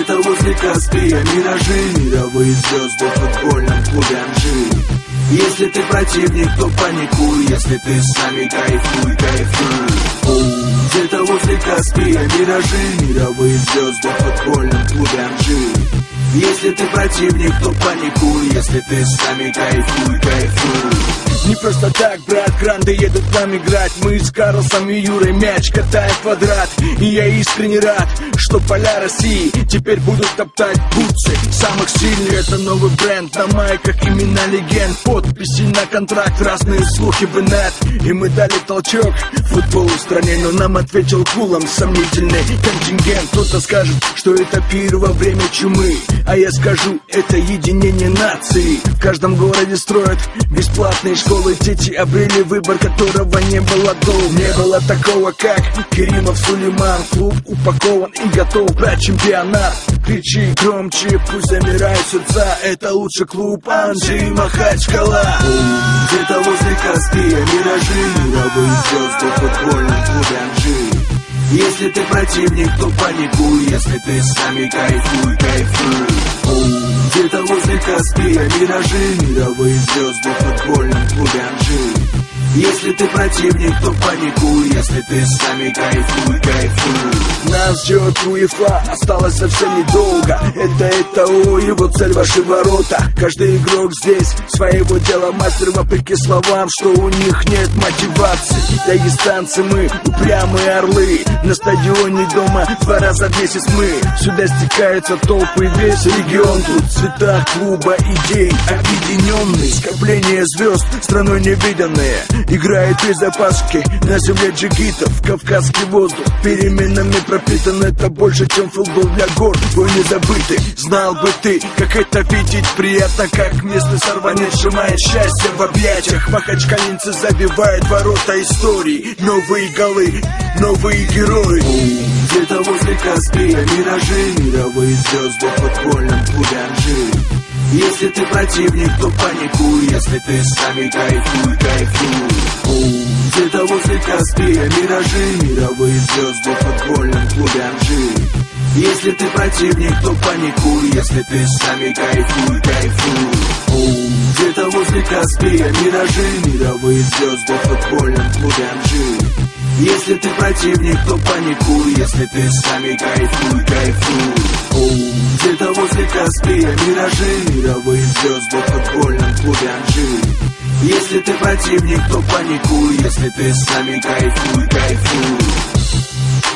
Где-то возле Каспия миражи, мировые звезды в футбольном клубе Анжи. Если ты противник, то паникуй, если ты с нами кайфуй, кайфуй. Где-то возле Каспия миражи, мировые звезды в футбольном клубе Анжи. Если ты противник, то паникуй, если ты с нами кайфуй, кайфуй. Не просто так, брат, гранды едут к нам играть. Мы с Карлосом и Юрой мяч катаем в квадрат. И я искренне рад, что поля России теперь будут топтать бутсы самых сильных. Это новый бренд, на майках имена легенд, подписи на контракт, разные слухи в инет. И мы дали толчок футболу в стране, но нам ответил кулом сомнительный контингент. Кто-то скажет, что это пир во время чумы, а я скажу, это единение нации. В каждом городе строят бесплатные школы, дети обрели выбор, которого не было до. Не было такого, как Керимов, Сулейман. Клуб упакован и готов брать чемпионат. Кричи громче, пусть замирают сердца. Это лучший клуб Анжи, Махачкала. Где-то возле Каспия миражи, мировые звезды в футбольном клубе Анжи. Если ты противник, то паникуй, если ты с нами кайфуй, кайфуй. Где-то возле Каспия миражи, мировые звезды в футбольном клубе Анжи. Если ты противник, то паникуй, если ты с нами кайфуй, кайфуй. Нас ждет УЕФА, осталось совсем недолго. Это его цель, ваши ворота. Каждый игрок здесь своего дела мастер, вопреки словам, что у них нет мотивации. Дагестанцы мы, упрямые орлы. На стадионе дома 2 раза в месяц мы. Сюда стекаются толпы, весь регион. Тут цвета клуба идей объединенный. Скопление звезд, страной невиданные. Играет без запаски на земле джигитов. Кавказский воздух переменами пропитан. Это больше, чем футбол для гор. Бой не забытый, знал бы ты, как это видеть приятно. Как местный сорванец сжимает счастье в объятиях. Махачкалинцы забивают ворота истории. Новые голы, новые герои. Где-то возле Каспия миражи, мировые звезды в футбольном клубе Анжи. Если ты противник, то паникуй, если ты с нами кайфуй, кайфуй. Где-то возле Каспия миражи, мировые звезды в футбольном клубе Анжи. Если ты противник, то паникуй, если ты с нами кайфуй, кайфуй. Где-то возле Каспия миражи, мировые звезды в футбольном клубе Анжи. Если ты противник, то паникуй, если ты с нами кайфуй, кайфуй. Где-то возле Каспия миражи, мировые звезды в футбольном клубе Анжи. Если ты противник, то паникуй, если ты с нами кайфуй, кайфуй.